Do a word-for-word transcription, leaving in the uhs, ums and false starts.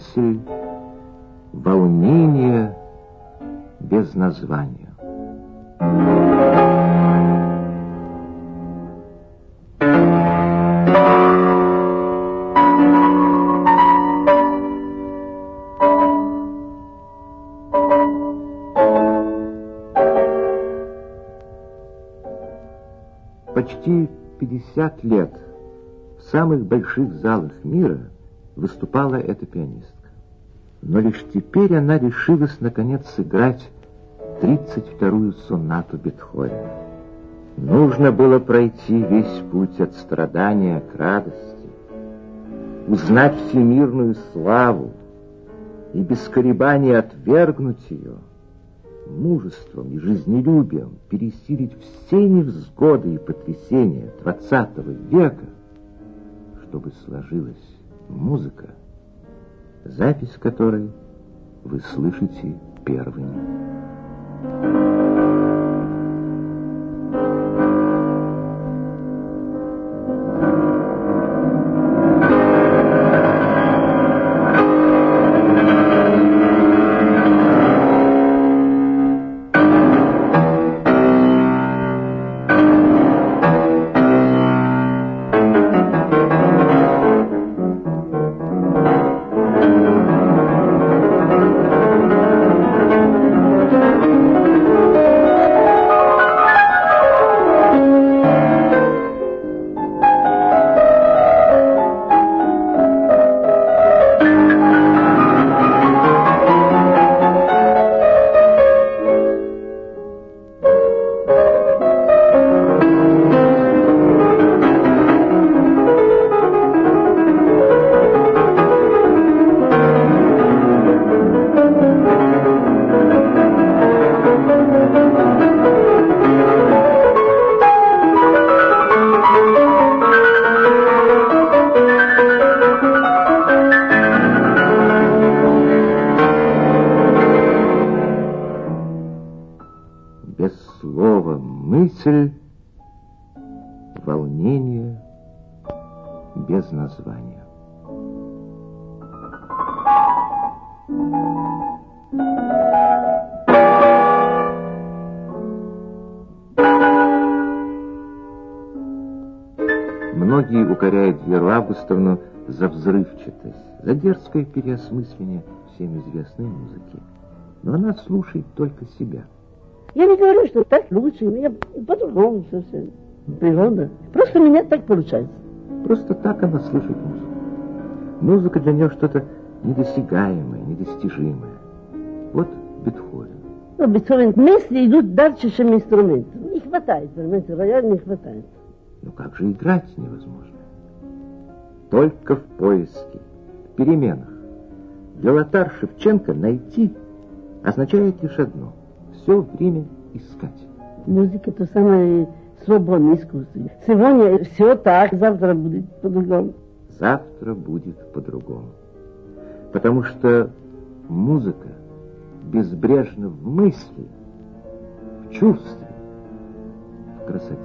мысль, волнение без названия. Почти пятьдесят лет в самых больших залах мира выступала эта пианистка. Но лишь теперь она решилась наконец сыграть тридцать вторую сонату Бетховена. Нужно было пройти весь путь от страдания к радости, узнать всемирную славу и без колебаний отвергнуть ее, мужеством и жизнелюбием пересилить все невзгоды и потрясения двадцатого века, чтобы сложилась музыка, запись которой вы слышите первыми. Без слова мысль, волнение без названия. Многие укоряют Веру Августовну за взрывчатость, за дерзкое переосмысление всем известной музыки. Но она слушает только себя. Я не говорю, что так лучше, у меня по-другому совсем. Природа. Просто у меня так получается. Просто так она слышит музыку. Музыка для нее что-то недосягаемое, недостижимое. Вот Бетховен. Ну, Бетховен мысли идут дальше, чем инструмент. Не хватает, понимаете, рояль не хватает. Ну как же играть невозможно? Только в поиске, в переменах. Для Лотар Шевченко найти означает лишь одно — все время искать. Музыка — это самое свободное искусство. Сегодня все так, завтра будет по-другому. Завтра будет по-другому. Потому что музыка безбрежна в мысли, в чувстве, в красоте.